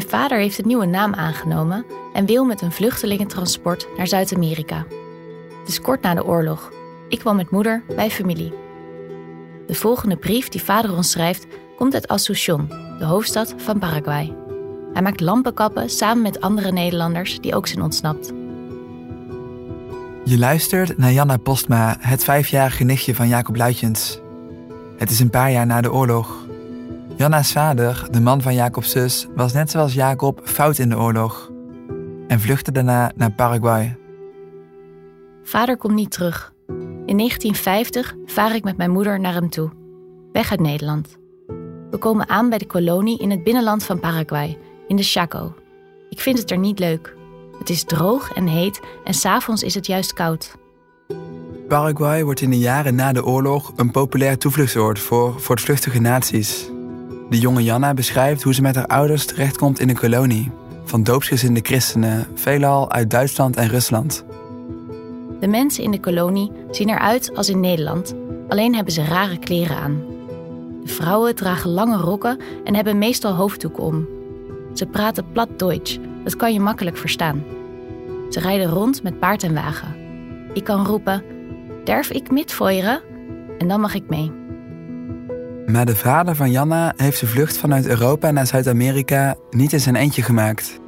vader heeft een nieuwe naam aangenomen en wil met een vluchtelingentransport naar Zuid-Amerika. Het is kort na de oorlog. Ik woon met moeder bij familie. De volgende brief die vader ons schrijft komt uit Asunción, de hoofdstad van Paraguay. Hij maakt lampenkappen samen met andere Nederlanders die ook zijn ontsnapt. Je luistert naar Janna Postma, het 5-jarige nichtje van Jacob Luitjens. Het is een paar jaar na de oorlog. Janna's vader, de man van Jacobs zus, was net zoals Jacob fout in de oorlog en vluchtte daarna naar Paraguay. Vader komt niet terug. In 1950 vaar ik met mijn moeder naar hem toe. Weg uit Nederland. We komen aan bij de kolonie in het binnenland van Paraguay, in de Chaco. Ik vind het er niet leuk. Het is droog en heet en 's avonds is het juist koud. Paraguay wordt in de jaren na de oorlog een populair toevluchtsoord voor voortvluchtige naties. De jonge Janna beschrijft hoe ze met haar ouders terechtkomt in een kolonie van doopsgezinde christenen, veelal uit Duitsland en Rusland. De mensen in de kolonie zien eruit als in Nederland, alleen hebben ze rare kleren aan. De vrouwen dragen lange rokken en hebben meestal hoofddoeken om. Ze praten plat Duits, dat kan je makkelijk verstaan. Ze rijden rond met paard en wagen. Ik kan roepen, "Darf ik mitfeuren?" En dan mag ik mee. Maar de vader van Janna heeft de vlucht vanuit Europa naar Zuid-Amerika niet in zijn eentje gemaakt.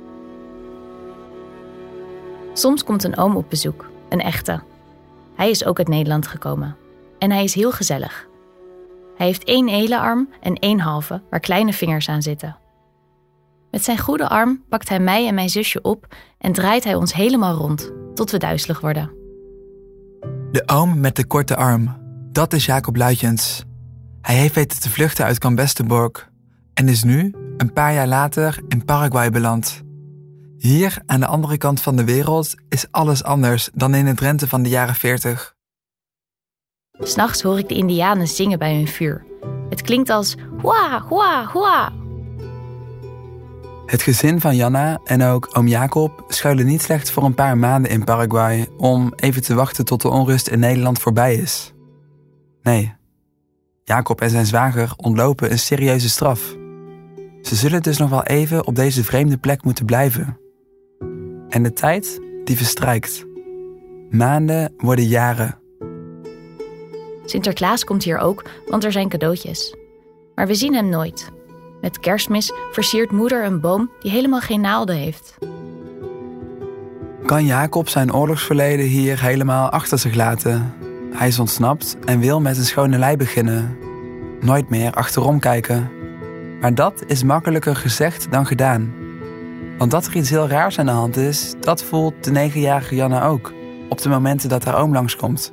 Soms komt een oom op bezoek, een echte. Hij is ook uit Nederland gekomen. En hij is heel gezellig. Hij heeft 1 hele arm en 1 halve, waar kleine vingers aan zitten. Met zijn goede arm pakt hij mij en mijn zusje op en draait hij ons helemaal rond, tot we duizelig worden. De oom met de korte arm, dat is Jacob Luitjens. Hij heeft weten te vluchten uit Cambesteborg en is nu, een paar jaar later, in Paraguay beland. Hier, aan de andere kant van de wereld, is alles anders dan in het Drenthe van de jaren 40. 'S Nachts hoor ik de Indianen zingen bij hun vuur. Het klinkt als hua, hua, hua. Het gezin van Janna en ook oom Jacob schuilen niet slechts voor een paar maanden in Paraguay om even te wachten tot de onrust in Nederland voorbij is. Nee, Jacob en zijn zwager ontlopen een serieuze straf. Ze zullen dus nog wel even op deze vreemde plek moeten blijven. En de tijd, die verstrijkt. Maanden worden jaren. Sinterklaas komt hier ook, want er zijn cadeautjes. Maar we zien hem nooit. Met Kerstmis versiert moeder een boom die helemaal geen naalden heeft. Kan Jacob zijn oorlogsverleden hier helemaal achter zich laten? Hij is ontsnapt en wil met een schone lei beginnen. Nooit meer achterom kijken. Maar dat is makkelijker gezegd dan gedaan. Want dat er iets heel raars aan de hand is, dat voelt de 9-jarige Janna ook. Op de momenten dat haar oom langskomt.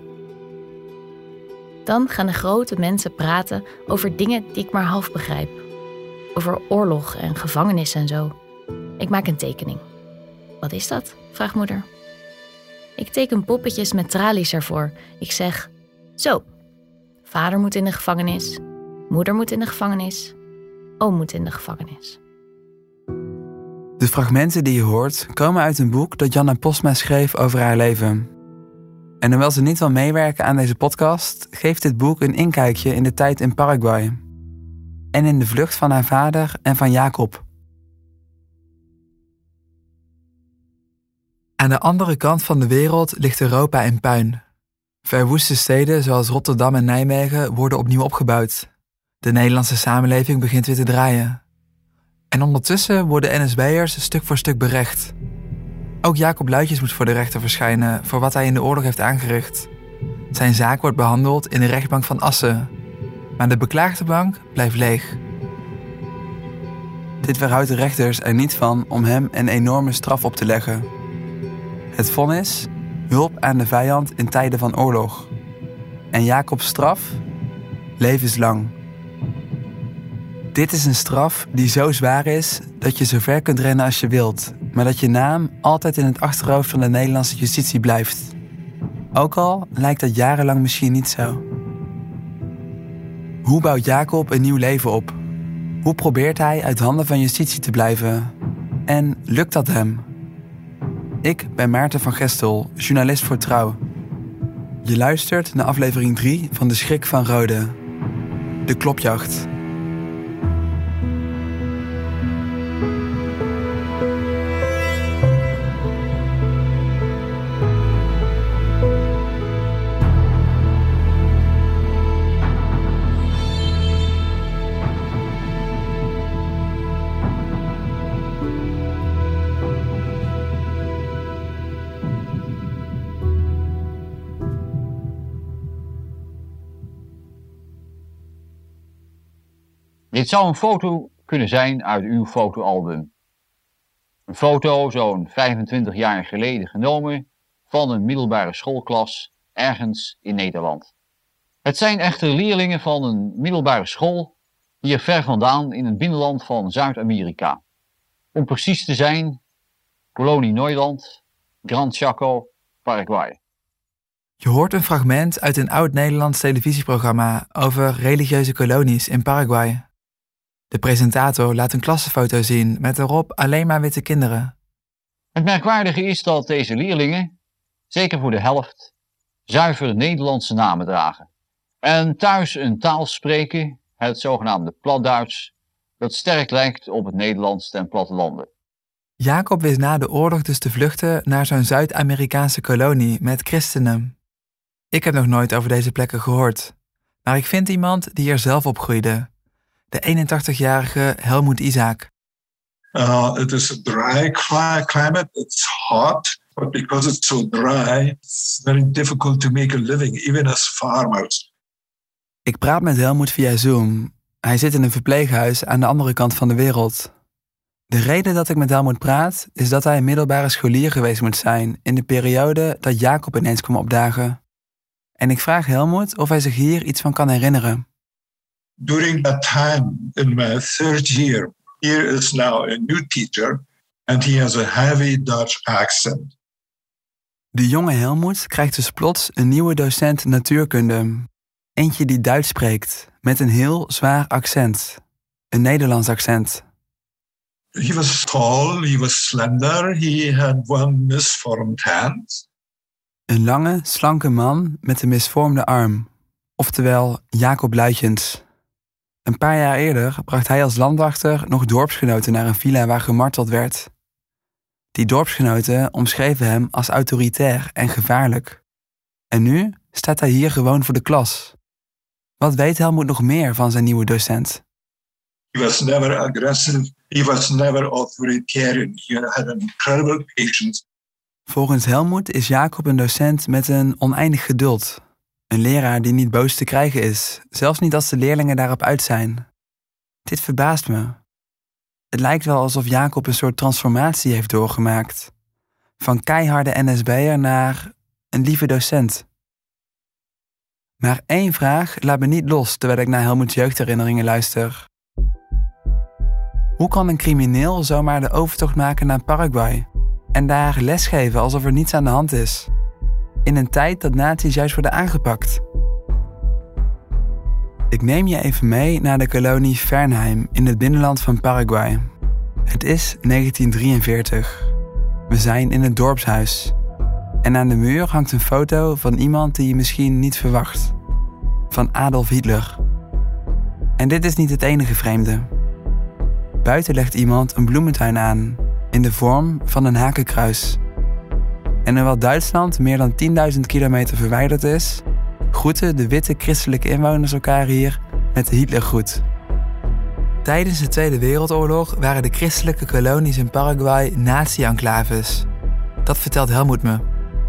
Dan gaan de grote mensen praten over dingen die ik maar half begrijp. Over oorlog en gevangenis en zo. Ik maak een tekening. Wat is dat? Vraagt moeder. Ik teken poppetjes met tralies ervoor. Ik zeg, zo. Vader moet in de gevangenis. Moeder moet in de gevangenis. Oom moet in de gevangenis. De fragmenten die je hoort komen uit een boek dat Janna Postma schreef over haar leven. En hoewel ze niet wil meewerken aan deze podcast, geeft dit boek een inkijkje in de tijd in Paraguay. En in de vlucht van haar vader en van Jacob. Aan de andere kant van de wereld ligt Europa in puin. Verwoeste steden zoals Rotterdam en Nijmegen worden opnieuw opgebouwd. De Nederlandse samenleving begint weer te draaien. En ondertussen worden NSB'ers stuk voor stuk berecht. Ook Jacob Luitjens moet voor de rechter verschijnen voor wat hij in de oorlog heeft aangericht. Zijn zaak wordt behandeld in de rechtbank van Assen. Maar de beklaagdenbank blijft leeg. Dit weerhoudt de rechters er niet van om hem een enorme straf op te leggen. Het vonnis: hulp aan de vijand in tijden van oorlog. En Jacobs straf: levenslang. Dit is een straf die zo zwaar is dat je zo ver kunt rennen als je wilt, maar dat je naam altijd in het achterhoofd van de Nederlandse justitie blijft. Ook al lijkt dat jarenlang misschien niet zo. Hoe bouwt Jacob een nieuw leven op? Hoe probeert hij uit handen van justitie te blijven? En lukt dat hem? Ik ben Maarten van Gestel, journalist voor Trouw. Je luistert naar aflevering 3 van De Schrik van Rode. De klopjacht. Dit zou een foto kunnen zijn uit uw fotoalbum. Een foto zo'n 25 jaar geleden genomen van een middelbare schoolklas ergens in Nederland. Het zijn echter leerlingen van een middelbare school hier ver vandaan in het binnenland van Zuid-Amerika. Om precies te zijn, Kolonie Neuland, Gran Chaco, Paraguay. Je hoort een fragment uit een oud-Nederlands televisieprogramma over religieuze kolonies in Paraguay. De presentator laat een klassenfoto zien met erop alleen maar witte kinderen. Het merkwaardige is dat deze leerlingen, zeker voor de helft, zuiver Nederlandse namen dragen. En thuis een taal spreken, het zogenaamde Platduits, dat sterk lijkt op het Nederlands ten plattelanden. Jacob wist na de oorlog dus te vluchten naar zo'n Zuid-Amerikaanse kolonie met christenen. Ik heb nog nooit over deze plekken gehoord, maar ik vind iemand die er zelf opgroeide. De 81-jarige Helmoet Isaac. It is a dry climate. It's hot, but because it's so dry, it's very difficult to make a living, even as farmers. Ik praat met Helmoet via Zoom. Hij zit in een verpleeghuis aan de andere kant van de wereld. De reden dat ik met Helmoet praat, is dat hij een middelbare scholier geweest moet zijn in de periode dat Jacob ineens kwam opdagen. En ik vraag Helmoet of hij zich hier iets van kan herinneren. During that time, in my third year, here is now a new teacher, and he has a heavy Dutch accent. De jonge Helmoet krijgt dus plots een nieuwe docent natuurkunde. Eentje die Duits spreekt, met een heel zwaar accent. Een Nederlands accent. He was tall, he was slender, he had one misformed hand. Een lange, slanke man met een misvormde arm. Oftewel Jacob Luitjens. Een paar jaar eerder bracht hij als landwachter nog dorpsgenoten naar een villa waar gemarteld werd. Die dorpsgenoten omschreven hem als autoritair en gevaarlijk. En nu staat hij hier gewoon voor de klas. Wat weet Helmoet nog meer van zijn nieuwe docent? He was never aggressive, he was never authoritarian, he had an incredible patience. Volgens Helmoet is Jacob een docent met een oneindig geduld. Een leraar die niet boos te krijgen is, zelfs niet als de leerlingen daarop uit zijn. Dit verbaast me. Het lijkt wel alsof Jacob een soort transformatie heeft doorgemaakt. Van keiharde NSB'er naar een lieve docent. Maar één vraag laat me niet los terwijl ik naar Helmoets jeugdherinneringen luister. Hoe kan een crimineel zomaar de overtocht maken naar Paraguay en daar lesgeven alsof er niets aan de hand is? In een tijd dat nazi's juist worden aangepakt. Ik neem je even mee naar de kolonie Vernheim in het binnenland van Paraguay. Het is 1943. We zijn in het dorpshuis. En aan de muur hangt een foto van iemand die je misschien niet verwacht. Van Adolf Hitler. En dit is niet het enige vreemde. Buiten legt iemand een bloementuin aan, in de vorm van een hakenkruis. En hoewel Duitsland meer dan 10.000 kilometer verwijderd is, groeten de witte christelijke inwoners elkaar hier met de Hitlergroet. Tijdens de Tweede Wereldoorlog waren de christelijke kolonies in Paraguay nazi-enclaves. Dat vertelt Helmoet me.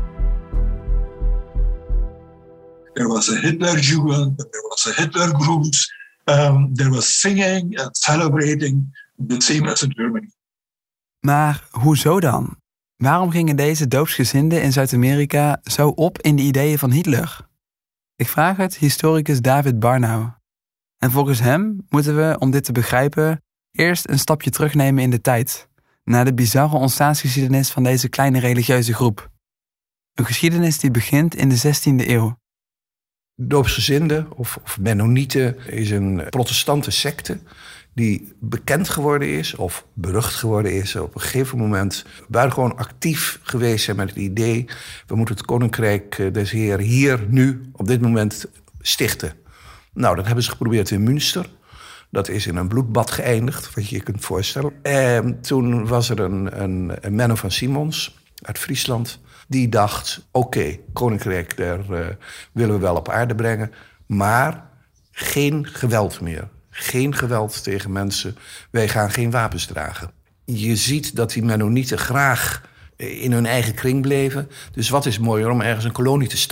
There was a Hitlerjugend, there was a Hitlergruß, there was singing and celebrating, the same as in Germany. Maar hoezo dan? Waarom gingen deze doopsgezinden in Zuid-Amerika zo op in de ideeën van Hitler? Ik vraag het historicus David Barnau. En volgens hem moeten we, om dit te begrijpen, eerst een stapje terugnemen in de tijd, naar de bizarre ontstaansgeschiedenis van deze kleine religieuze groep. Een geschiedenis die begint in de 16e eeuw. Doopsgezinden of Mennonieten is een protestante secte die bekend geworden is of berucht geworden is op een gegeven moment buitengewoon actief geweest zijn met het idee, we moeten het Koninkrijk des Heer hier, nu, op dit moment stichten. Nou, dat hebben ze geprobeerd in Münster. Dat is in een bloedbad geëindigd, wat je je kunt voorstellen. En toen was er een Menno van Simons uit Friesland. Die dacht, oké, Koninkrijk, daar willen we wel op aarde brengen. Maar geen geweld meer. Geen geweld tegen mensen. Wij gaan geen wapens dragen. Je ziet dat die Mennonieten graag in hun eigen kring bleven. Dus wat is mooier om ergens een kolonie te starten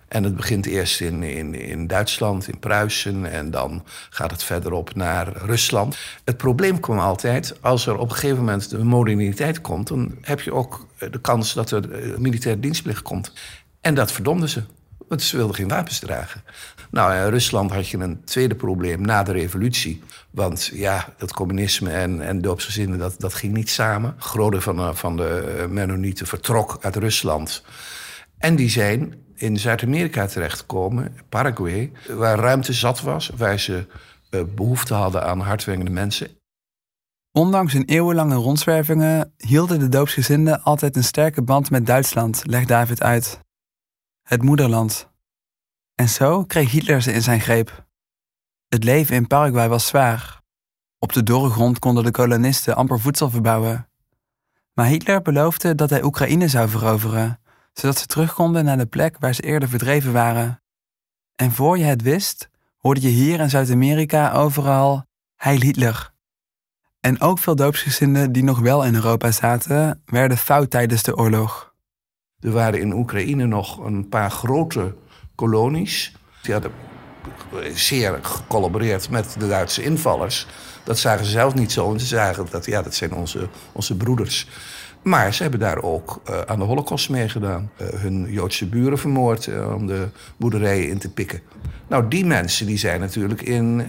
En het begint eerst in Duitsland, in Pruisen, en dan gaat het verderop naar Rusland. Het probleem kwam altijd, als er op een gegeven moment de moderniteit komt, dan heb je ook de kans dat er militaire dienstplicht komt. En dat verdomden ze, want ze wilden geen wapens dragen. Nou, in Rusland had je een tweede probleem na de revolutie. Want ja, dat communisme en doopsgezinden, dat ging niet samen. Grote van de Mennonieten vertrok uit Rusland. En die zijn in Zuid-Amerika terechtgekomen, Paraguay, waar ruimte zat was, waar ze behoefte hadden aan hardwerkende mensen. Ondanks hun eeuwenlange rondzwervingen hielden de doopsgezinden altijd een sterke band met Duitsland, legt David uit. Het moederland. En zo kreeg Hitler ze in zijn greep. Het leven in Paraguay was zwaar. Op de dorre grond konden de kolonisten amper voedsel verbouwen. Maar Hitler beloofde dat hij Oekraïne zou veroveren, zodat ze terug konden naar de plek waar ze eerder verdreven waren. En voor je het wist, hoorde je hier in Zuid-Amerika overal Heil Hitler. En ook veel doopsgezinden die nog wel in Europa zaten, werden fout tijdens de oorlog. Er waren in Oekraïne nog een paar grote kolonies. Die hadden zeer gecollaboreerd met de Duitse invallers. Dat zagen ze zelf niet zo. En ze zagen dat zijn onze broeders. Maar ze hebben daar ook aan de Holocaust meegedaan. Hun Joodse buren vermoord om de boerderijen in te pikken. Nou, die mensen die zijn natuurlijk in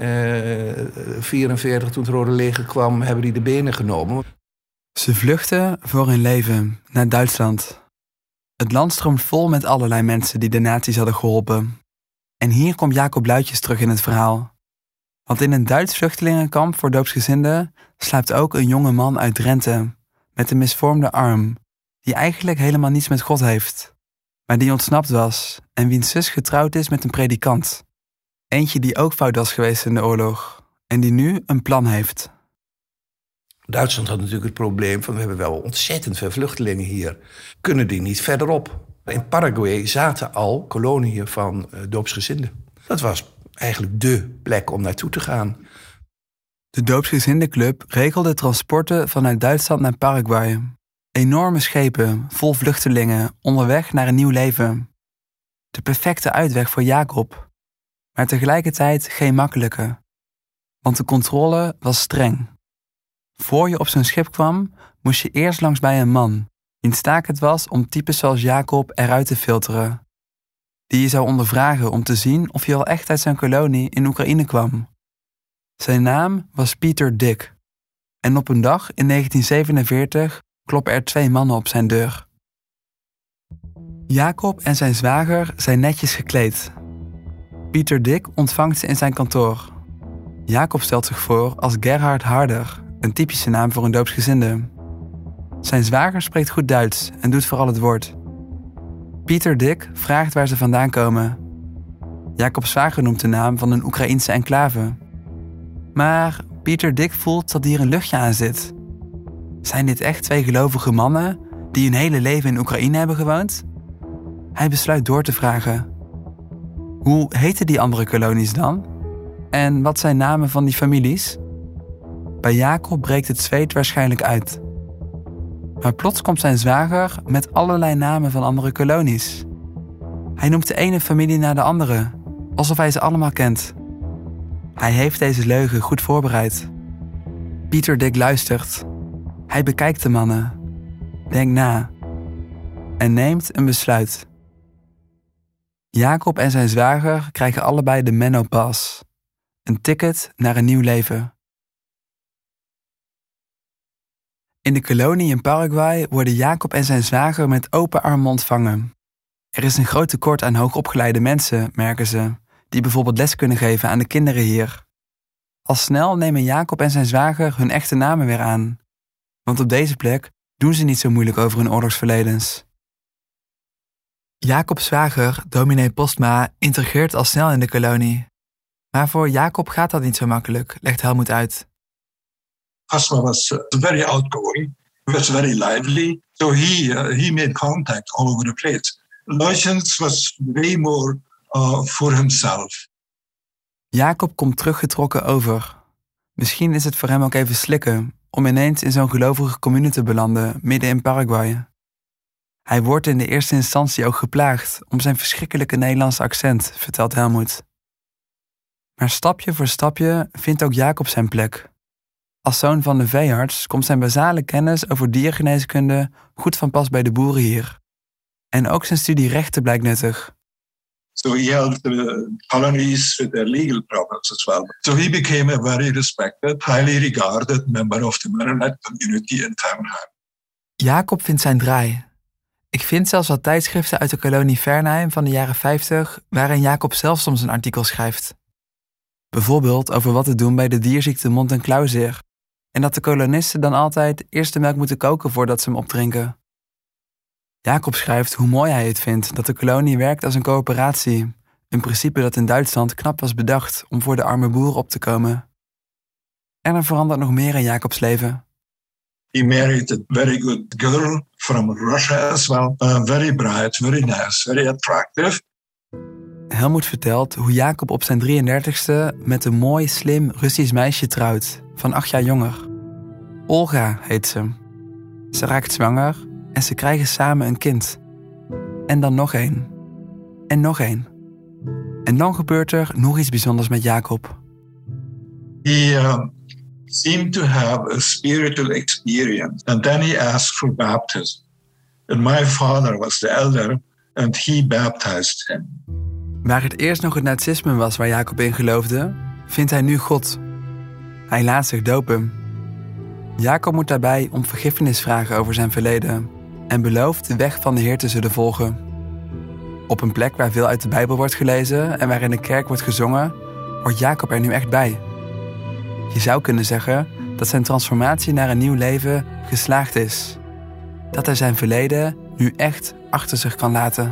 1944, toen het Rode Leger kwam, hebben die de benen genomen. Ze vluchten voor hun leven naar Duitsland. Het land stroomt vol met allerlei mensen die de nazi's hadden geholpen. En hier komt Jacob Luitjes terug in het verhaal. Want in een Duits vluchtelingenkamp voor doopsgezinden slaapt ook een jonge man uit Drenthe met een misvormde arm, die eigenlijk helemaal niets met God heeft, maar die ontsnapt was en wiens zus getrouwd is met een predikant. Eentje die ook fout was geweest in de oorlog en die nu een plan heeft. Duitsland had natuurlijk het probleem van we hebben wel ontzettend veel vluchtelingen hier. Kunnen die niet verderop? In Paraguay zaten al koloniën van doopsgezinden. Dat was eigenlijk dé plek om naartoe te gaan. De doopsgezindenclub regelde transporten vanuit Duitsland naar Paraguay. Enorme schepen, vol vluchtelingen, onderweg naar een nieuw leven. De perfecte uitweg voor Jacob, maar tegelijkertijd geen makkelijke. Want de controle was streng. Voor je op zo'n schip kwam, moest je eerst langs bij een man, wiens taak het was om types zoals Jacob eruit te filteren. Die je zou ondervragen om te zien of je wel echt uit zijn kolonie in Oekraïne kwam. Zijn naam was Pieter Dick. En op een dag in 1947 kloppen er 2 mannen op zijn deur. Jacob en zijn zwager zijn netjes gekleed. Pieter Dick ontvangt ze in zijn kantoor. Jacob stelt zich voor als Gerhard Harder, een typische naam voor een doopsgezinde. Zijn zwager spreekt goed Duits en doet vooral het woord. Pieter Dick vraagt waar ze vandaan komen. Jacobs zwager noemt de naam van een Oekraïense enclave. Maar Pieter Dick voelt dat hier een luchtje aan zit. Zijn dit echt 2 gelovige mannen die hun hele leven in Oekraïne hebben gewoond? Hij besluit door te vragen. Hoe heten die andere kolonies dan? En wat zijn namen van die families? Bij Jacob breekt het zweet waarschijnlijk uit. Maar plots komt zijn zwager met allerlei namen van andere kolonies. Hij noemt de ene familie naar de andere, alsof hij ze allemaal kent. Hij heeft deze leugen goed voorbereid. Pieter Dick luistert. Hij bekijkt de mannen, denkt na en neemt een besluit. Jacob en zijn zwager krijgen allebei de Mennopass, een ticket naar een nieuw leven. In de kolonie in Paraguay worden Jacob en zijn zwager met open armen ontvangen. Er is een groot tekort aan hoogopgeleide mensen, merken ze, die bijvoorbeeld les kunnen geven aan de kinderen hier. Al snel nemen Jacob en zijn zwager hun echte namen weer aan. Want op deze plek doen ze niet zo moeilijk over hun oorlogsverledens. Jacobs zwager, dominee Postma, integreert al snel in de kolonie. Maar voor Jacob gaat dat niet zo makkelijk, legt Helmoet uit. Postma was very outgoing, was very lively, so he made contact all over the place. Luitjens was way more for himself. Jacob komt teruggetrokken over. Misschien is het voor hem ook even slikken om ineens in zo'n gelovige commune te belanden, midden in Paraguay. Hij wordt in de eerste instantie ook geplaagd om zijn verschrikkelijke Nederlandse accent, vertelt Helmoet. Maar stapje voor stapje vindt ook Jacob zijn plek. Als zoon van de veearts komt zijn basale kennis over diergeneeskunde goed van pas bij de boeren hier. En ook zijn studie rechten blijkt nuttig. So he helped the colonies with their legal problems as well. So he became a very respected, highly regarded member of the Maronite community in Vernheim. Jacob vindt zijn draai. Ik vind zelfs wat tijdschriften uit de kolonie Vernheim van de jaren 50... waarin Jacob zelf soms een artikel schrijft. Bijvoorbeeld over wat te doen bij de dierziekte mond- en klauwzeer. En dat de kolonisten dan altijd eerst de melk moeten koken voordat ze hem opdrinken. Jacob schrijft hoe mooi hij het vindt dat de kolonie werkt als een coöperatie. Een principe dat in Duitsland knap was bedacht om voor de arme boeren op te komen. En er verandert nog meer in Jacobs leven. He married a very good girl from Russia as well. Very bright, very nice, very attractive. Helmoet vertelt hoe Jacob op zijn 33ste met een mooi, slim Russisch meisje trouwt, van 8 jaar jonger. Olga heet ze. Ze raakt zwanger en ze krijgen samen een kind. En dan nog één. En nog één. En dan gebeurt er nog iets bijzonders met Jacob. He seemed to have a spiritual experience. And then he asked for baptism. And my father was the elder and he baptized him. Waar het eerst nog het nazisme was waar Jacob in geloofde, vindt hij nu God. Hij laat zich dopen. Jacob moet daarbij om vergiffenis vragen over zijn verleden en belooft de weg van de Heer te zullen volgen. Op een plek waar veel uit de Bijbel wordt gelezen en waar in de kerk wordt gezongen, hoort Jacob er nu echt bij. Je zou kunnen zeggen dat zijn transformatie naar een nieuw leven geslaagd is. Dat hij zijn verleden nu echt achter zich kan laten.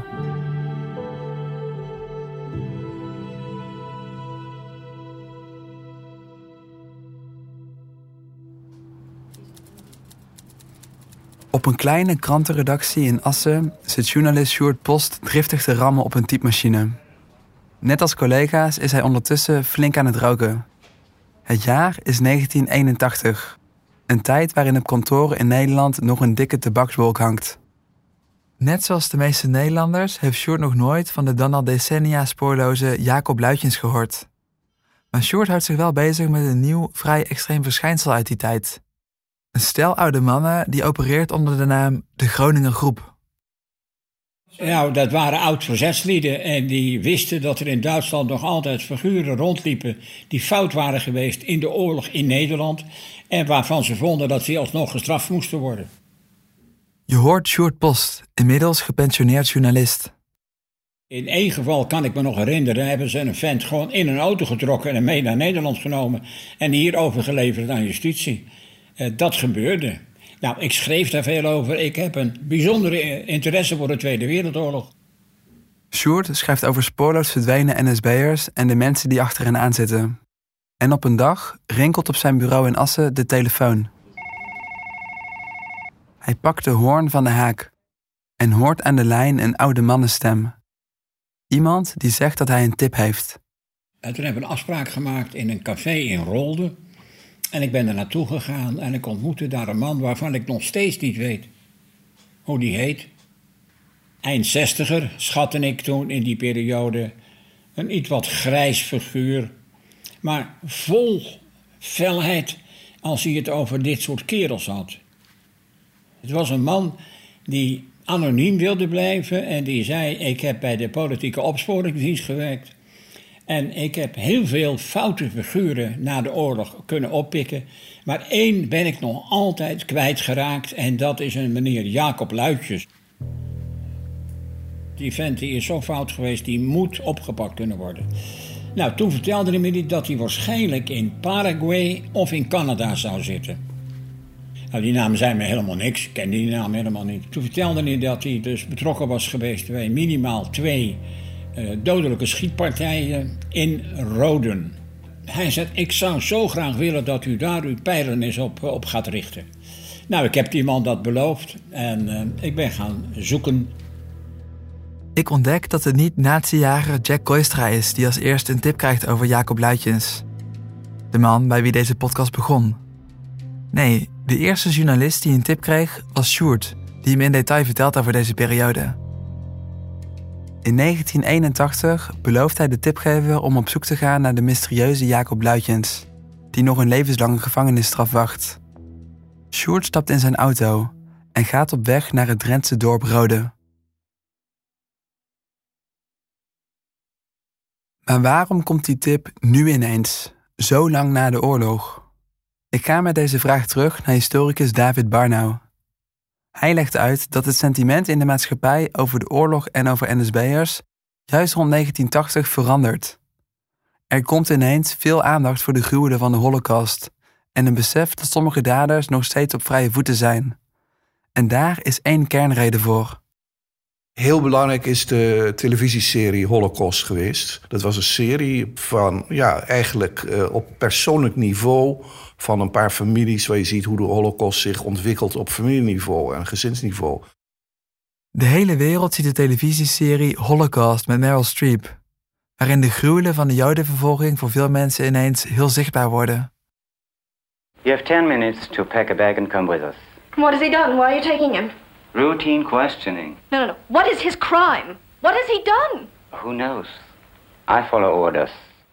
Op een kleine krantenredactie in Assen zit journalist Sjoerd Post driftig te rammen op een typemachine. Net als collega's is hij ondertussen flink aan het roken. Het jaar is 1981. Een tijd waarin op kantoren in Nederland nog een dikke tabakswolk hangt. Net zoals de meeste Nederlanders heeft Sjoerd nog nooit van de dan al decennia spoorloze Jacob Luitjens gehoord. Maar Sjoerd houdt zich wel bezig met een nieuw, vrij extreem verschijnsel uit die tijd. Een stel oude mannen die opereert onder de naam de Groninger Groep. Nou, dat waren oud-verzetslieden en die wisten dat er in Duitsland nog altijd figuren rondliepen die fout waren geweest in de oorlog in Nederland en waarvan ze vonden dat ze alsnog gestraft moesten worden. Je hoort Sjoerd Post, inmiddels gepensioneerd journalist. In één geval kan ik me nog herinneren, hebben ze een vent gewoon in een auto getrokken en mee naar Nederland genomen en hier overgeleverd aan justitie. Dat gebeurde. Nou, ik schreef daar veel over. Ik heb een bijzondere interesse voor de Tweede Wereldoorlog. Sjoerd schrijft over spoorloos verdwenen NSB'ers en de mensen die achter hen aanzitten. En op een dag rinkelt op zijn bureau in Assen de telefoon. Hij pakt de hoorn van de haak en hoort aan de lijn een oude mannenstem. Iemand die zegt dat hij een tip heeft. En toen hebben we een afspraak gemaakt in een café in Rolde. En ik ben er naartoe gegaan en ik ontmoette daar een man waarvan ik nog steeds niet weet hoe die heet. Eind 60er, schatte ik toen in die periode. Een iets wat grijs figuur, maar vol felheid als hij het over dit soort kerels had. Het was een man die anoniem wilde blijven en die zei: ik heb bij de politieke opsporingsdienst gewerkt. En ik heb heel veel foute figuren na de oorlog kunnen oppikken. Maar één ben ik nog altijd kwijtgeraakt en dat is een meneer Jacob Luitjens. Die vent die is zo fout geweest, die moet opgepakt kunnen worden. Nou, toen vertelde hij me dat hij waarschijnlijk in Paraguay of in Canada zou zitten. Nou, die namen zei me helemaal niks, ik kende die naam helemaal niet. Toen vertelde hij dat hij dus betrokken was geweest bij minimaal 2 dodelijke schietpartijen in Roden. Hij zei: ik zou zo graag willen dat u daar uw pijlen eens op gaat richten. Nou, ik heb die man dat beloofd en ik ben gaan zoeken. Ik ontdek dat het niet nazi-jager Jack Koistra is die als eerste een tip krijgt over Jacob Luitjens. De man bij wie deze podcast begon. Nee, de eerste journalist die een tip kreeg was Sjoerd, die me in detail vertelt over deze periode. In 1981 belooft hij de tipgever om op zoek te gaan naar de mysterieuze Jacob Luitjens, die nog een levenslange gevangenisstraf wacht. Sjoerd stapt in zijn auto en gaat op weg naar het Drentse dorp Rode. Maar waarom komt die tip nu ineens, zo lang na de oorlog? Ik ga met deze vraag terug naar historicus David Barnau. Hij legt uit dat het sentiment in de maatschappij over de oorlog en over NSB'ers juist rond 1980 verandert. Er komt ineens veel aandacht voor de gruwelen van de Holocaust en een besef dat sommige daders nog steeds op vrije voeten zijn. En daar is één kernreden voor. Heel belangrijk is de televisieserie Holocaust geweest. Dat was een serie van, eigenlijk op persoonlijk niveau van een paar families, waar je ziet hoe de Holocaust zich ontwikkelt op familieniveau en gezinsniveau. De hele wereld ziet de televisieserie Holocaust met Meryl Streep, waarin de gruwelen van de Jodenvervolging voor veel mensen ineens heel zichtbaar worden. You have 10 minutes to pack a bag and come with us. What has he done? Why are you taking him? Routine questioning. No. What is his crime? What has he done? Who knows? I follow orders.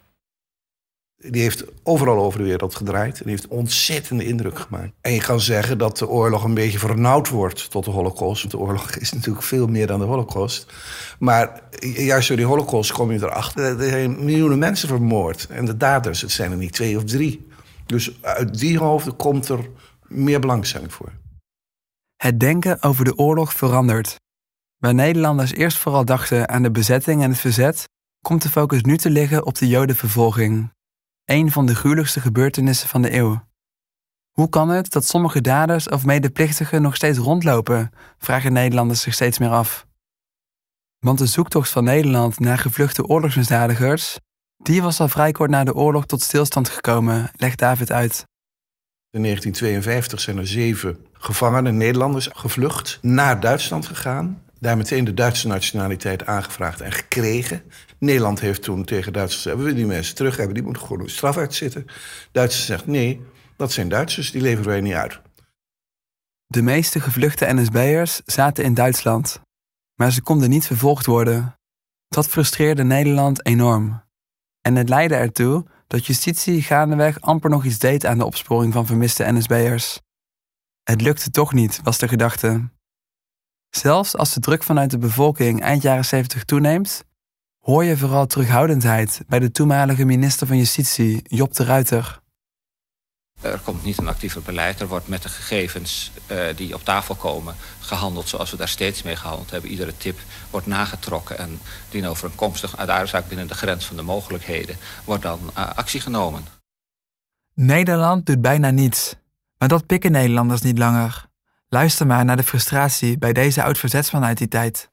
Die heeft overal over de wereld gedraaid en heeft ontzettende indruk gemaakt. En je kan zeggen dat de oorlog een beetje vernauwd wordt tot de Holocaust. Want de oorlog is natuurlijk veel meer dan de Holocaust. Maar juist door die Holocaust kom je erachter. Er zijn miljoenen mensen vermoord. En de daders, het zijn er niet 2 of 3. Dus uit die hoofden komt er meer belangstelling voor. Het denken over de oorlog verandert. Waar Nederlanders eerst vooral dachten aan de bezetting en het verzet, komt de focus nu te liggen op de Jodenvervolging. Een van de gruwelijkste gebeurtenissen van de eeuw. Hoe kan het dat sommige daders of medeplichtigen nog steeds rondlopen, vragen Nederlanders zich steeds meer af. Want de zoektocht van Nederland naar gevluchte oorlogsmisdadigers, die was al vrij kort na de oorlog tot stilstand gekomen, legt David uit. In 1952 zijn er 7 gevangenen Nederlanders gevlucht, naar Duitsland gegaan. Daar meteen de Duitse nationaliteit aangevraagd en gekregen. Nederland heeft toen tegen Duitsers gezegd, we willen die mensen terug hebben, die moeten gewoon een straf uitzitten. Duitsers zegt, nee, dat zijn Duitsers, die leveren wij niet uit. De meeste gevluchte NSB'ers zaten in Duitsland, maar ze konden niet vervolgd worden. Dat frustreerde Nederland enorm. En het leidde ertoe dat justitie gaandeweg amper nog iets deed aan de opsporing van vermiste NSB'ers. Het lukte toch niet, was de gedachte. Zelfs als de druk vanuit de bevolking eind jaren 70 toeneemt, hoor je vooral terughoudendheid bij de toenmalige minister van Justitie, Job de Ruiter. Er komt niet een actiever beleid. Er wordt met de gegevens die op tafel komen gehandeld zoals we daar steeds mee gehandeld hebben. Iedere tip wordt nagetrokken en dien over een komstig uitspraak binnen de grens van de mogelijkheden wordt dan actie genomen. Nederland doet bijna niets, maar dat pikken Nederlanders niet langer. Luister maar naar de frustratie bij deze oud-verzetsman uit die tijd.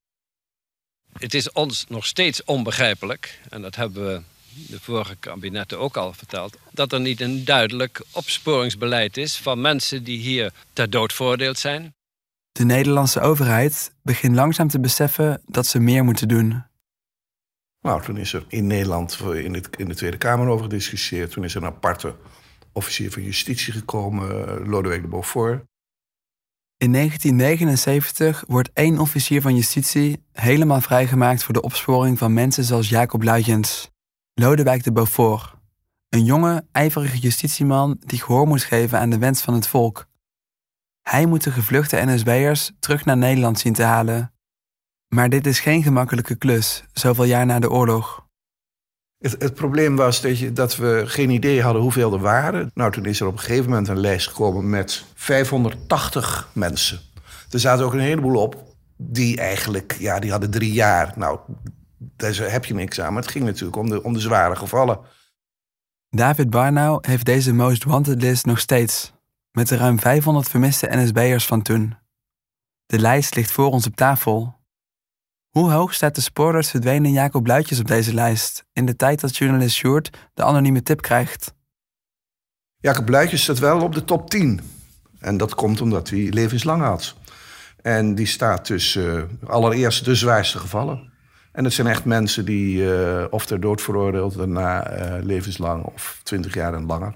Het is ons nog steeds onbegrijpelijk, en dat hebben we de vorige kabinetten ook al verteld, dat er niet een duidelijk opsporingsbeleid is van mensen die hier ter dood veroordeeld zijn. De Nederlandse overheid begint langzaam te beseffen dat ze meer moeten doen. Nou, toen is er in Nederland in de Tweede Kamer over gediscussieerd. Toen is er een aparte officier van justitie gekomen, Lodewijk de Beaufort. In 1979 wordt 1 officier van justitie helemaal vrijgemaakt voor de opsporing van mensen zoals Jacob Luitjens. Lodewijk de Beaufort, een jonge, ijverige justitieman die gehoor moet geven aan de wens van het volk. Hij moet de gevluchte NSB'ers terug naar Nederland zien te halen. Maar dit is geen gemakkelijke klus, zoveel jaar na de oorlog. Het probleem was dat we geen idee hadden hoeveel er waren. Nou, toen is er op een gegeven moment een lijst gekomen met 580 mensen. Er zaten ook een heleboel op die eigenlijk, die hadden 3 jaar. Nou, daar heb je niks aan, maar het ging natuurlijk om de zware gevallen. David Barnau heeft deze Most Wanted list nog steeds, met de ruim 500 vermiste NSB'ers van toen. De lijst ligt voor ons op tafel. Hoe hoog staat de spoorloos verdwenen Jacob Luitjens op deze lijst, in de tijd dat journalist Sjoerd de anonieme tip krijgt? Jacob Luitjens staat wel op de top 10. En dat komt omdat hij levenslang had. En die staat tussen allereerst de zwaarste gevallen. En dat zijn echt mensen die of ter dood veroordeeld, daarna levenslang of 20 jaar en langer.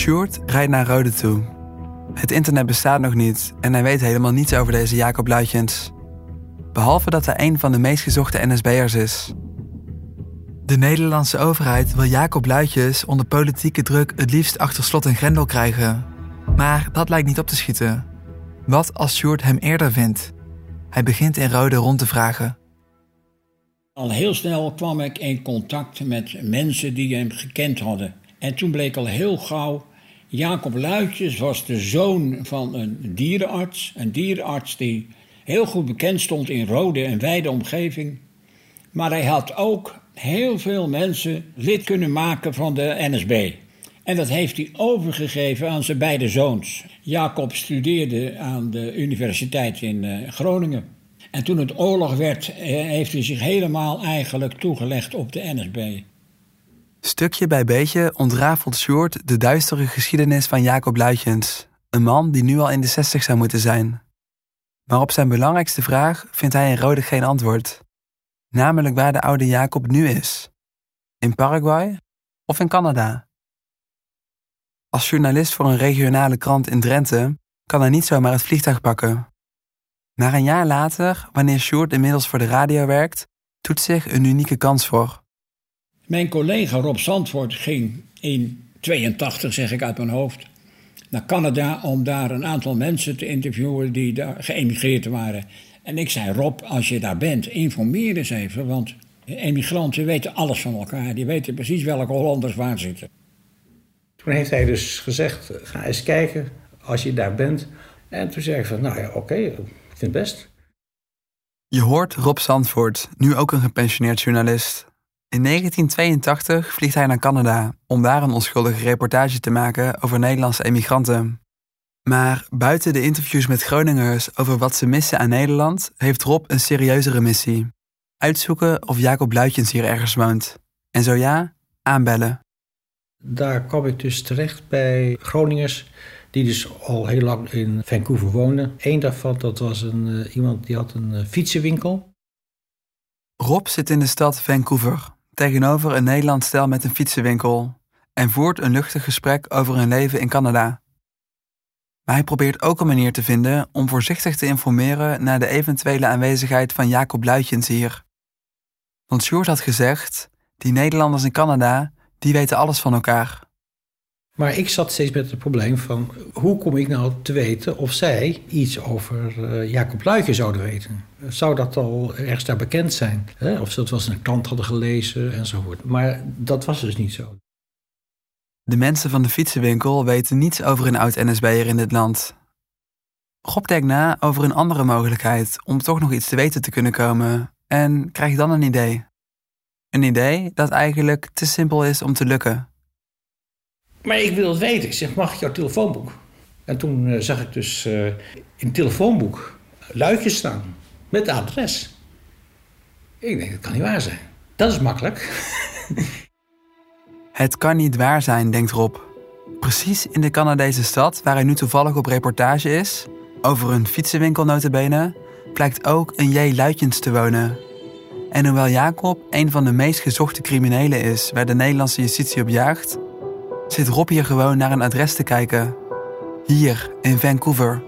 Sjoerd rijdt naar Rode toe. Het internet bestaat nog niet en hij weet helemaal niets over deze Jacob Luitjens. Behalve dat hij een van de meest gezochte NSB'ers is. De Nederlandse overheid wil Jacob Luitjens onder politieke druk het liefst achter slot en grendel krijgen. Maar dat lijkt niet op te schieten. Wat als Sjoerd hem eerder vindt? Hij begint in Rode rond te vragen. Al heel snel kwam ik in contact met mensen die hem gekend hadden. En toen bleek al heel gauw, Jacob Luitjens was de zoon van een dierenarts. Een dierenarts die heel goed bekend stond in Rode en wijde omgeving. Maar hij had ook heel veel mensen lid kunnen maken van de NSB. En dat heeft hij overgegeven aan zijn beide zoons. Jacob studeerde aan de universiteit in Groningen. En toen het oorlog werd, heeft hij zich helemaal eigenlijk toegelegd op de NSB. Stukje bij beetje ontrafelt Sjoerd de duistere geschiedenis van Jacob Luitjens. Een man die nu al in de 60 zou moeten zijn. Maar op zijn belangrijkste vraag vindt hij in Rode geen antwoord. Namelijk waar de oude Jacob nu is. In Paraguay of in Canada? Als journalist voor een regionale krant in Drenthe kan hij niet zomaar het vliegtuig pakken. Maar een jaar later, wanneer Sjoerd inmiddels voor de radio werkt, doet zich een unieke kans voor. Mijn collega Rob Zandvoort ging in 82, zeg ik uit mijn hoofd, naar Canada om daar een aantal mensen te interviewen die daar geëmigreerd waren. En ik zei, Rob, als je daar bent, informeer eens even, want emigranten weten alles van elkaar. Die weten precies welke Hollanders waar zitten. Toen heeft hij dus gezegd, ga eens kijken als je daar bent. En toen zei ik van, nou ja, oké, ik vind het best. Je hoort Rob Zandvoort, nu ook een gepensioneerd journalist. In 1982 vliegt hij naar Canada om daar een onschuldige reportage te maken over Nederlandse emigranten. Maar buiten de interviews met Groningers over wat ze missen aan Nederland, heeft Rob een serieuzere missie. Uitzoeken of Jacob Luitjens hier ergens woont. En zo ja, aanbellen. Daar kwam ik dus terecht bij Groningers die dus al heel lang in Vancouver woonden. Eén daarvan, dat was iemand die had een fietsenwinkel. Rob zit in de stad Vancouver, tegenover een Nederlands stel met een fietsenwinkel, en voert een luchtig gesprek over hun leven in Canada. Maar hij probeert ook een manier te vinden om voorzichtig te informeren naar de eventuele aanwezigheid van Jacob Luitjens hier. Want Sjoerd had gezegd, die Nederlanders in Canada, die weten alles van elkaar. Maar ik zat steeds met het probleem van, hoe kom ik nou te weten of zij iets over Jacob Luitjens zouden weten? Zou dat al ergens daar bekend zijn? Hè? Of ze het wel eens in een krant hadden gelezen enzovoort. Maar dat was dus niet zo. De mensen van de fietsenwinkel weten niets over een oud-NSB'er in dit land. Rob denkt na over een andere mogelijkheid om toch nog iets te weten te kunnen komen en krijgt dan een idee. Een idee dat eigenlijk te simpel is om te lukken. Maar ik wil het weten. Ik zeg, mag ik jouw telefoonboek? En toen zag ik dus in het telefoonboek Luitjens staan met het adres. Ik denk, dat kan niet waar zijn. Dat is makkelijk. Het kan niet waar zijn, denkt Rob. Precies in de Canadese stad waar hij nu toevallig op reportage is, over een fietsenwinkel nota bene, blijkt ook een J. Luitjens te wonen. En hoewel Jacob een van de meest gezochte criminelen is waar de Nederlandse justitie op jaagt, zit Rob hier gewoon naar een adres te kijken. Hier, in Vancouver.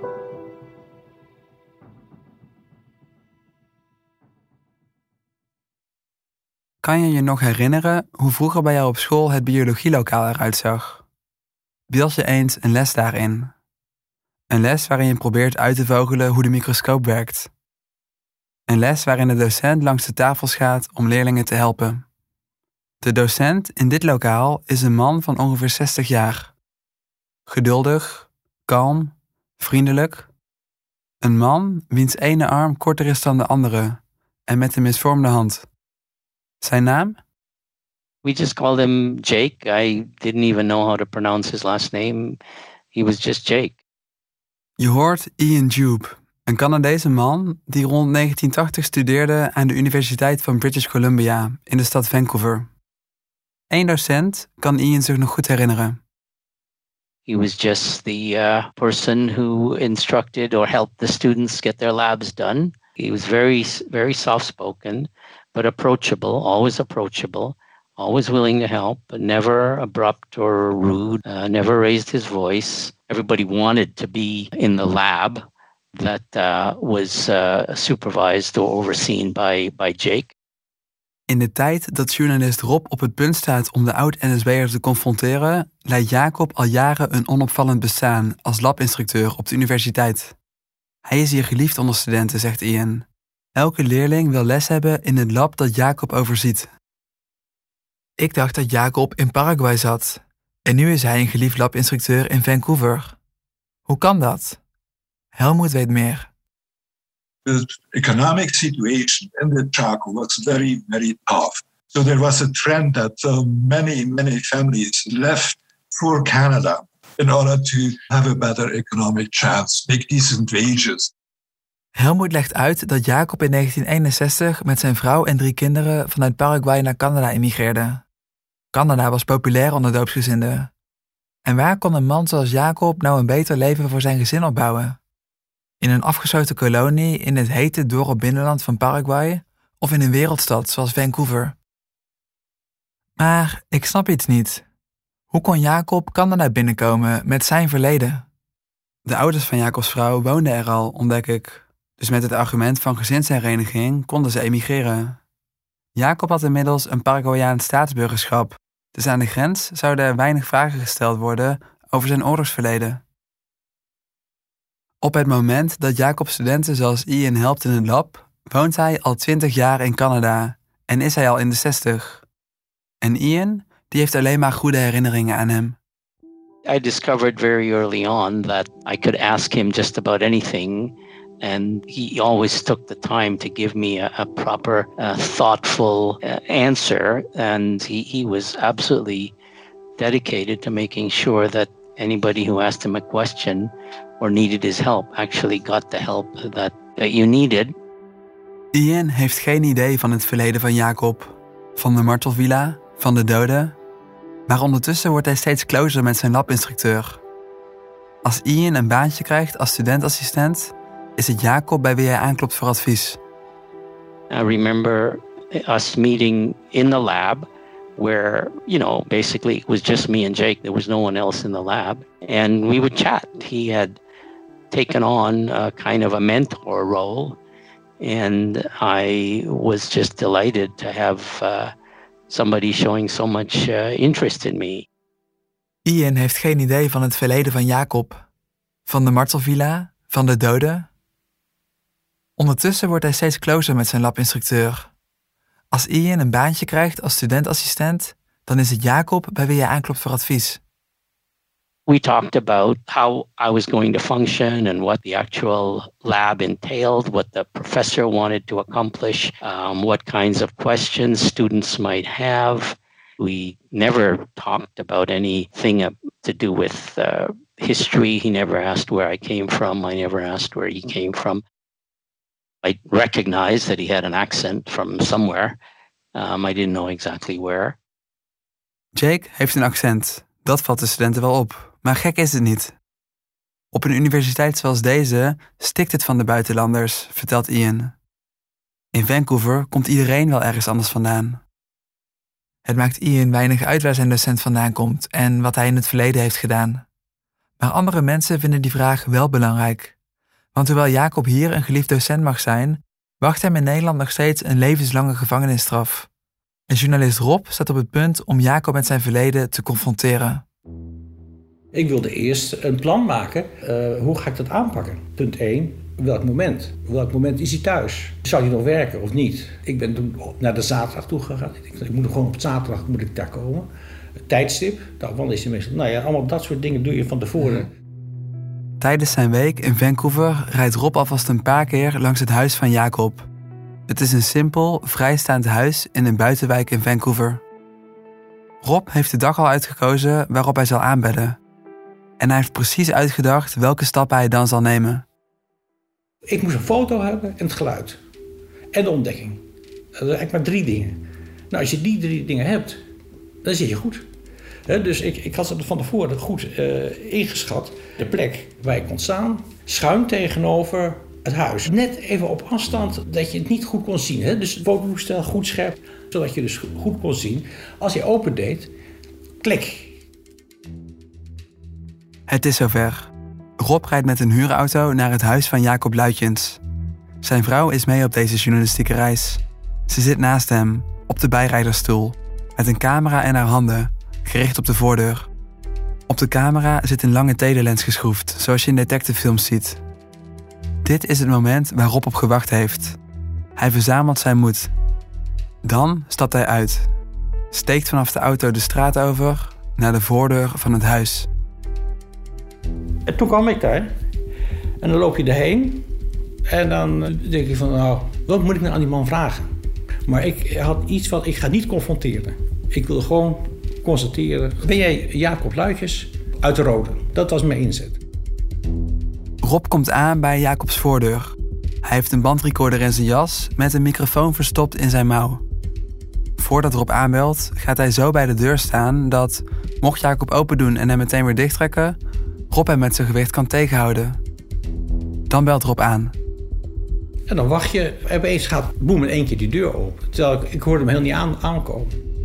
Kan je je nog herinneren hoe vroeger bij jou op school het biologielokaal eruit zag? Beeld je eens een les daarin. Een les waarin je probeert uit te vogelen hoe de microscoop werkt. Een les waarin de docent langs de tafels gaat om leerlingen te helpen. De docent in dit lokaal is een man van ongeveer 60 jaar. Geduldig, kalm, vriendelijk. Een man wiens ene arm korter is dan de andere en met een misvormde hand. Zijn naam? We just called him Jake. I didn't even know how to pronounce his last name. He was just Jake. Je hoort Ian Jube, een Canadese man die rond 1980 studeerde aan de Universiteit van British Columbia in de stad Vancouver. Eén docent kan Ian zich nog goed herinneren. He was just the person who instructed or helped the students get their labs done. He was very, very soft-spoken, but approachable, always willing to help, but never abrupt or rude, never raised his voice. Everybody wanted to be in the lab that was supervised or overseen by Jake. In de tijd dat journalist Rob op het punt staat om de oud-NSB'er te confronteren, leidt Jacob al jaren een onopvallend bestaan als labinstructeur op de universiteit. Hij is hier geliefd onder studenten, zegt Ian. Elke leerling wil les hebben in het lab dat Jacob overziet. Ik dacht dat Jacob in Paraguay zat en nu is hij een geliefd labinstructeur in Vancouver. Hoe kan dat? Helmoet weet meer. The economic situation in the Chaco was very, very tough. So there was a trend that many families left for Canada in order to have a better economic chance, make decent wages. Helmoet legt uit dat Jacob in 1961 met zijn vrouw en 3 kinderen vanuit Paraguay naar Canada emigreerde. Canada was populair onder doopsgezinden. En waar kon een man zoals Jacob nou een beter leven voor zijn gezin opbouwen? In een afgesloten kolonie in het hete, dorre binnenland van Paraguay of in een wereldstad zoals Vancouver? Maar ik snap iets niet. Hoe kon Jacob Canada binnenkomen met zijn verleden? De ouders van Jacobs vrouw woonden er al, ontdek ik. Dus met het argument van gezinshereniging konden ze emigreren. Jacob had inmiddels een Paraguayaans staatsburgerschap, dus aan de grens zouden er weinig vragen gesteld worden over zijn oorlogsverleden. Op het moment dat Jacob studenten zoals Ian helpt in het lab, woont hij al 20 jaar in Canada en is hij al in de 60. En Ian, die heeft alleen maar goede herinneringen aan hem. I discovered very early on that I could ask him just about anything, and he always took the time to give me a proper, thoughtful answer, and he was absolutely dedicated to making sure that anybody who asked him a question or needed his help actually got the help that you needed. Ian heeft geen idee van het verleden van Jacob, van de martelvilla, van de doden. Maar ondertussen wordt hij steeds closer met zijn labinstructeur. Als Ian een baantje krijgt als studentassistent, is het Jacob bij wie hij aanklopt voor advies. I remember us meeting in the lab where, basically it was just me and Jake. There was no one else in the lab. And we would chat. He had taken on a kind of a mentor role. And I was just delighted to have somebody showing so much interest in me. Ian heeft geen idee van het verleden van Jacob. Van de martelvilla, van de doden. Ondertussen wordt hij steeds closer met zijn labinstructeur. Als Ian een baantje krijgt als studentassistent, dan is het Jacob bij wie hij aanklopt voor advies. We talked about how I was going to function and what the actual lab entailed, what the professor wanted to accomplish, what kinds of questions students might have. We never talked about anything to do with history. He never asked where I came from. I never asked where he came from. I recognized that he had an accent from somewhere. I didn't know exactly where. Jake heeft een accent. Dat valt de studenten wel op. Maar gek is het niet. Op een universiteit zoals deze stikt het van de buitenlanders, vertelt Ian. In Vancouver komt iedereen wel ergens anders vandaan. Het maakt Ian weinig uit waar zijn docent vandaan komt en wat hij in het verleden heeft gedaan. Maar andere mensen vinden die vraag wel belangrijk. Want hoewel Jacob hier een geliefd docent mag zijn, wacht hem in Nederland nog steeds een levenslange gevangenisstraf. En journalist Rob staat op het punt om Jacob met zijn verleden te confronteren. Ik wilde eerst een plan maken. Hoe ga ik dat aanpakken? Punt 1. Welk moment? Op welk moment is hij thuis? Zou hij nog werken of niet? Ik ben toen naar de zaterdag toe gegaan. Ik moet gewoon op zaterdag daar komen. Tijdstip. Dan is hij meestal. Allemaal dat soort dingen doe je van tevoren. Tijdens zijn week in Vancouver rijdt Rob alvast een paar keer langs het huis van Jacob. Het is een simpel, vrijstaand huis in een buitenwijk in Vancouver. Rob heeft de dag al uitgekozen waarop hij zal aanbellen. En hij heeft precies uitgedacht welke stappen hij dan zal nemen. Ik moest een foto hebben en het geluid. En de ontdekking. Dat zijn eigenlijk maar 3 dingen. Nou, als je die 3 dingen hebt, dan zit je goed. Dus ik had het van tevoren goed ingeschat. De plek waar ik kon staan, schuin tegenover het huis. Net even op afstand dat je het niet goed kon zien. Dus het fototoestel goed scherp. Zodat je dus goed kon zien, als hij opendeed, klik. Het is zover. Rob rijdt met een huurauto naar het huis van Jacob Luitjens. Zijn vrouw is mee op deze journalistieke reis. Ze zit naast hem, op de bijrijdersstoel, met een camera in haar handen, gericht op de voordeur. Op de camera zit een lange telelens geschroefd, zoals je in detectivefilms ziet. Dit is het moment waar Rob op gewacht heeft. Hij verzamelt zijn moed. Dan stapt hij uit, steekt vanaf de auto de straat over naar de voordeur van het huis. En toen kwam ik daar. En dan loop je erheen. En dan denk je van, nou, wat moet ik nou aan die man vragen? Maar ik had iets van, ik ga niet confronteren. Ik wilde gewoon constateren. Ben jij Jacob Luitjens uit de Rode? Dat was mijn inzet. Rob komt aan bij Jacobs voordeur. Hij heeft een bandrecorder in zijn jas met een microfoon verstopt in zijn mouw. Voordat Rob aanbelt, gaat hij zo bij de deur staan dat, mocht Jacob open doen en hem meteen weer dichttrekken, Rob hem met zijn gewicht kan tegenhouden. Dan belt Rob aan. En dan wacht je. En opeens gaat boem in één keer die deur open. Terwijl ik hoorde hem helemaal niet aankomen.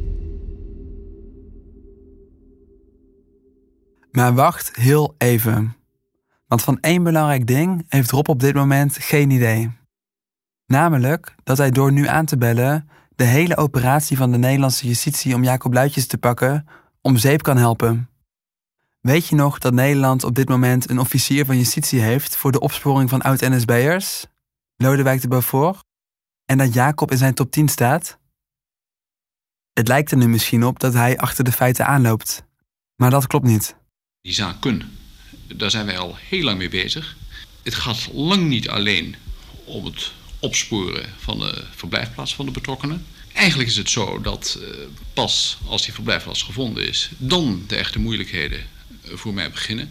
Maar wacht heel even. Want van één belangrijk ding heeft Rob op dit moment geen idee. Namelijk dat hij door nu aan te bellen de hele operatie van de Nederlandse justitie om Jacob Luitjens te pakken om zeep kan helpen. Weet je nog dat Nederland op dit moment een officier van justitie heeft voor de opsporing van oud-NSB'ers? Lodewijk de Beaufort? En dat Jacob in zijn top 10 staat? Het lijkt er nu misschien op dat hij achter de feiten aanloopt. Maar dat klopt niet. Die zaken, daar zijn wij al heel lang mee bezig. Het gaat lang niet alleen om het opsporen van de verblijfplaats van de betrokkenen. Eigenlijk is het zo dat pas als die verblijfplaats gevonden is, dan de echte moeilijkheden voor mij beginnen.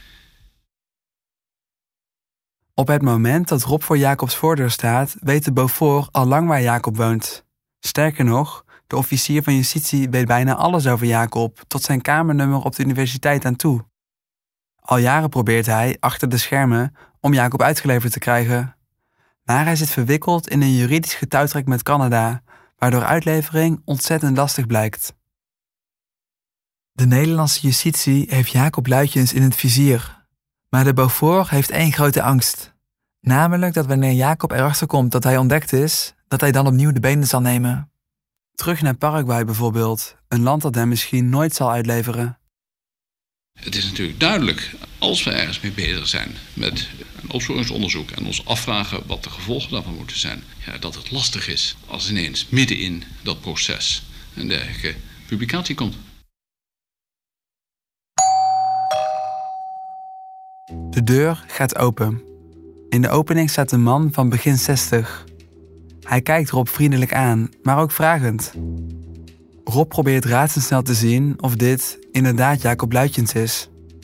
Op het moment dat Rob voor Jacobs voordeur staat, weet de Beaufort al lang waar Jacob woont. Sterker nog, de officier van justitie weet bijna alles over Jacob, tot zijn kamernummer op de universiteit aan toe. Al jaren probeert hij, achter de schermen, om Jacob uitgeleverd te krijgen. Maar hij zit verwikkeld in een juridisch getouwtrek met Canada, waardoor uitlevering ontzettend lastig blijkt. De Nederlandse justitie heeft Jacob Luitjens in het vizier. Maar de Beaufort heeft één grote angst. Namelijk dat wanneer Jacob erachter komt dat hij ontdekt is, dat hij dan opnieuw de benen zal nemen. Terug naar Paraguay bijvoorbeeld, een land dat hem misschien nooit zal uitleveren. Het is natuurlijk duidelijk, als we ergens mee bezig zijn met een opsporingsonderzoek en ons afvragen wat de gevolgen daarvan moeten zijn, ja, dat het lastig is als ineens midden in dat proces een dergelijke publicatie komt. De deur gaat open. In de opening staat een man van begin 60. Hij kijkt Rob vriendelijk aan, maar ook vragend. Rob probeert razendsnel te zien of dit inderdaad Jacob Luitjens is.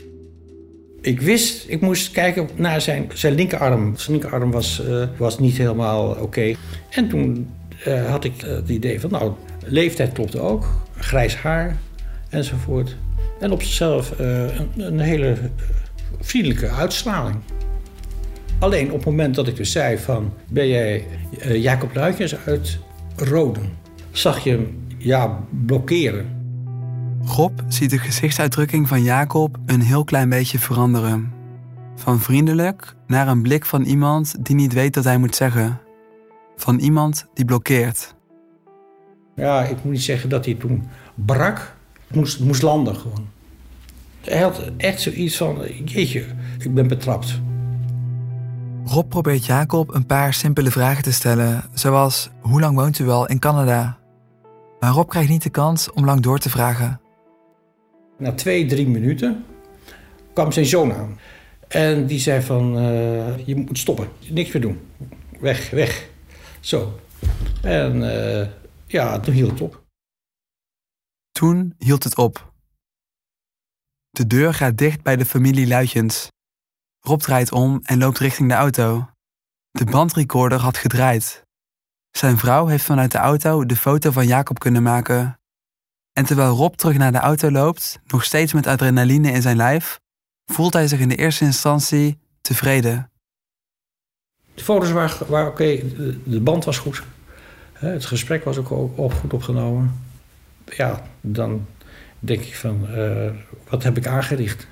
Ik moest kijken naar zijn linkerarm. Zijn linkerarm was niet helemaal oké. En toen had ik het idee van, nou, leeftijd klopte ook. Grijs haar enzovoort. En op zichzelf een hele vriendelijke uitstraling. Alleen op het moment dat ik dus zei van, ben jij Jacob Luitjens uit Roden, zag je hem blokkeren. Rob ziet de gezichtsuitdrukking van Jacob een heel klein beetje veranderen. Van vriendelijk naar een blik van iemand die niet weet wat hij moet zeggen. Van iemand die blokkeert. Ja, ik moet niet zeggen dat hij toen brak. Het moest landen gewoon. Hij had echt zoiets van, jeetje, ik ben betrapt. Rob probeert Jacob een paar simpele vragen te stellen, zoals, hoe lang woont u al in Canada? Maar Rob krijgt niet de kans om lang door te vragen. Na 2-3 minuten kwam zijn zoon aan. En die zei van, je moet stoppen, niks meer doen. Weg. Zo. En toen hield het op. Toen hield het op. De deur gaat dicht bij de familie Luitjens. Rob draait om en loopt richting de auto. De bandrecorder had gedraaid. Zijn vrouw heeft vanuit de auto de foto van Jacob kunnen maken. En terwijl Rob terug naar de auto loopt, nog steeds met adrenaline in zijn lijf, voelt hij zich in de eerste instantie tevreden. De foto's waren oké, de band was goed. Het gesprek was ook goed opgenomen. Ja, dan denk ik van, wat heb ik aangericht?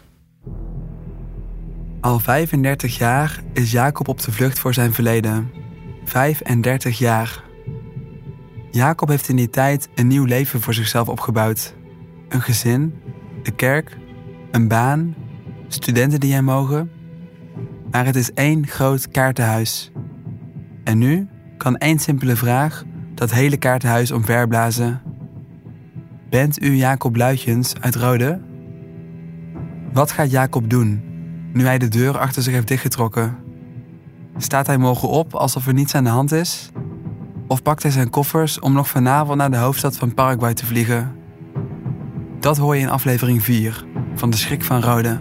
Al 35 jaar is Jacob op de vlucht voor zijn verleden. 35 jaar. Jacob heeft in die tijd een nieuw leven voor zichzelf opgebouwd. Een gezin, de kerk, een baan, studenten die hem mogen. Maar het is één groot kaartenhuis. En nu kan één simpele vraag dat hele kaartenhuis omverblazen. Bent u Jacob Luitjens uit Rode? Wat gaat Jacob doen, nu hij de deur achter zich heeft dichtgetrokken? Staat hij morgen op alsof er niets aan de hand is? Of pakt hij zijn koffers om nog vanavond naar de hoofdstad van Paraguay te vliegen? Dat hoor je in aflevering 4 van De Schrik van Rode.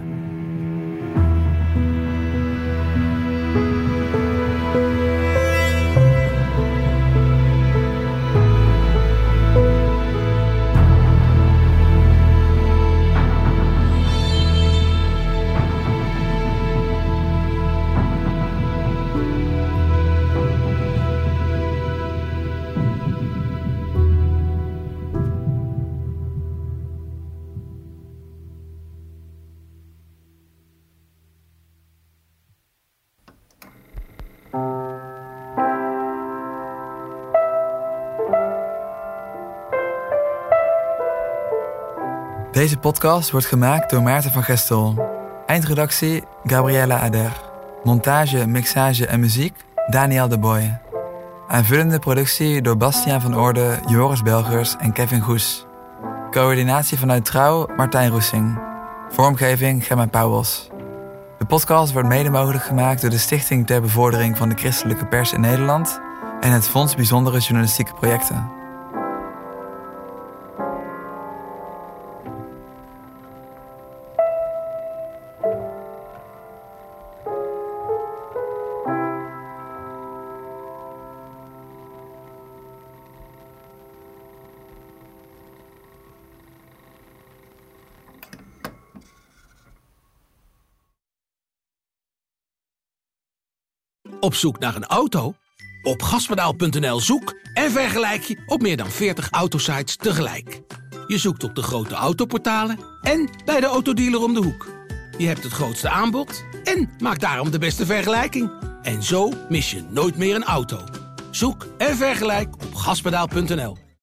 Deze podcast wordt gemaakt door Maarten van Gestel. Eindredactie Gabriella Ader. Montage, mixage en muziek Daniel de Boy. Aanvullende productie door Bastiaan van Oorde, Joris Belgers en Kevin Goes. Coördinatie vanuit Trouw Martijn Roesing. Vormgeving Gemma Pauwels. De podcast wordt mede mogelijk gemaakt door de Stichting ter Bevordering van de Christelijke Pers in Nederland en het Fonds Bijzondere Journalistieke Projecten. Op zoek naar een auto? Op gaspedaal.nl zoek en vergelijk je op meer dan 40 autosites tegelijk. Je zoekt op de grote autoportalen en bij de autodealer om de hoek. Je hebt het grootste aanbod en maakt daarom de beste vergelijking. En zo mis je nooit meer een auto. Zoek en vergelijk op gaspedaal.nl.